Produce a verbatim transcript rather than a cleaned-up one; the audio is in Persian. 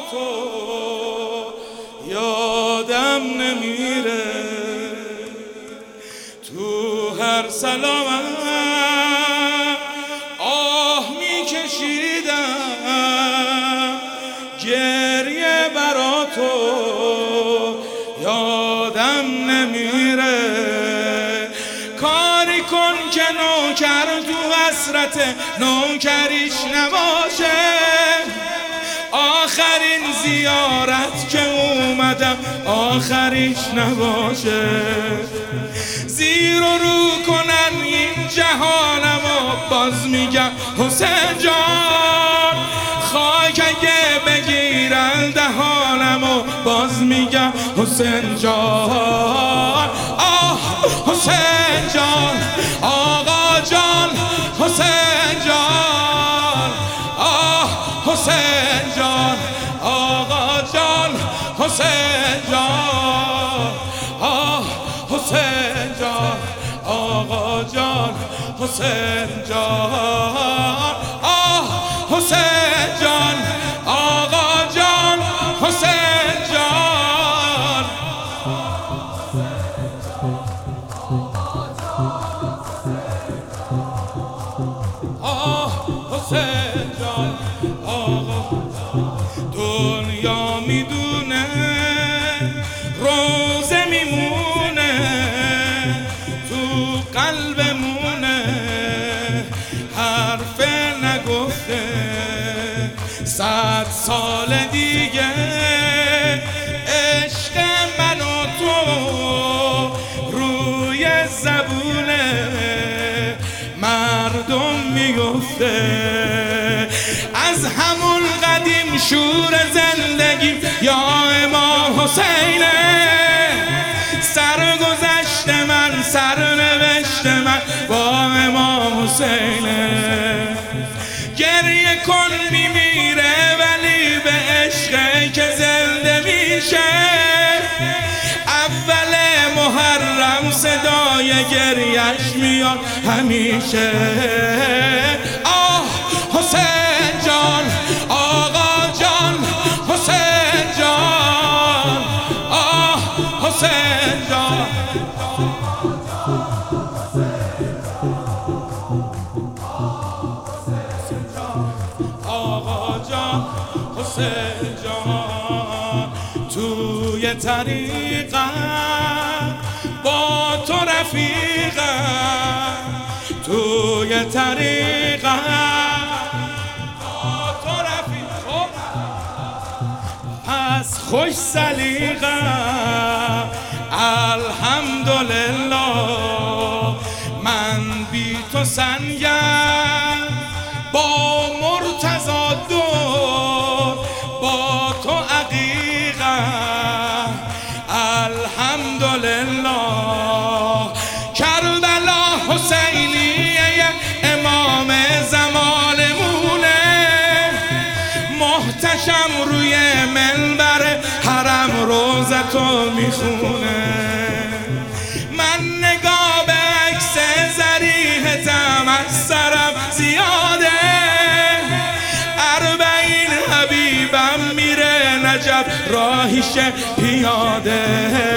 تو یادم نمیره، تو هر سلامم آه میکشیدم، گریه برا تو یادم نمیره. کاری کن که نوکر تو حسرت نوکریش نباشه، آخرین زیارت که اومدم آخریش نباشه. زیر و رو کنن این جهانم و باز میگم حسین جان، خاک اگه بگیرن دهانم و باز میگم حسین جان. آه حسین جان، آقا جان، حسین جان. آه حسین جان، آقا جان، حسین جان. آه حسین جان، آقا جان، حسین جان. آه حسین جان، آقا جان، حسین جان. آه حسین جان، آقا. دنیا میدونه روزه میمونه تو قلبمونه، حرف نگفته صد سال دیگه عشق من و تو روی زبونه مردم میگفته. از همون قدیم شور زندگی یا امام حسینه، سرگذشت من سرنوشت من با امام حسینه. گریه کن میمیره ولی به عشقه که زنده میشه، اول محرم صدای گریش میاد همیشه. آه حسین جان، آقا جان، حسین جان. آه حسین جان. آقا جان، حسین جان. توی طریقم با تو رفیقم، توی طریقم با تو رفیقم، پس خوش سلیقم. الحمدلله من بی تو سنگم، با مرتضی دور با تو عقیقم. الحمدلله کربلا حسینیه امام زمانمونه، محتشم روی منبر حرم روزتو میخونه. من نگاه به عکس ضریحتم از سرم زیاده، اربعین حبیبم میره نجف راهیش پیاده.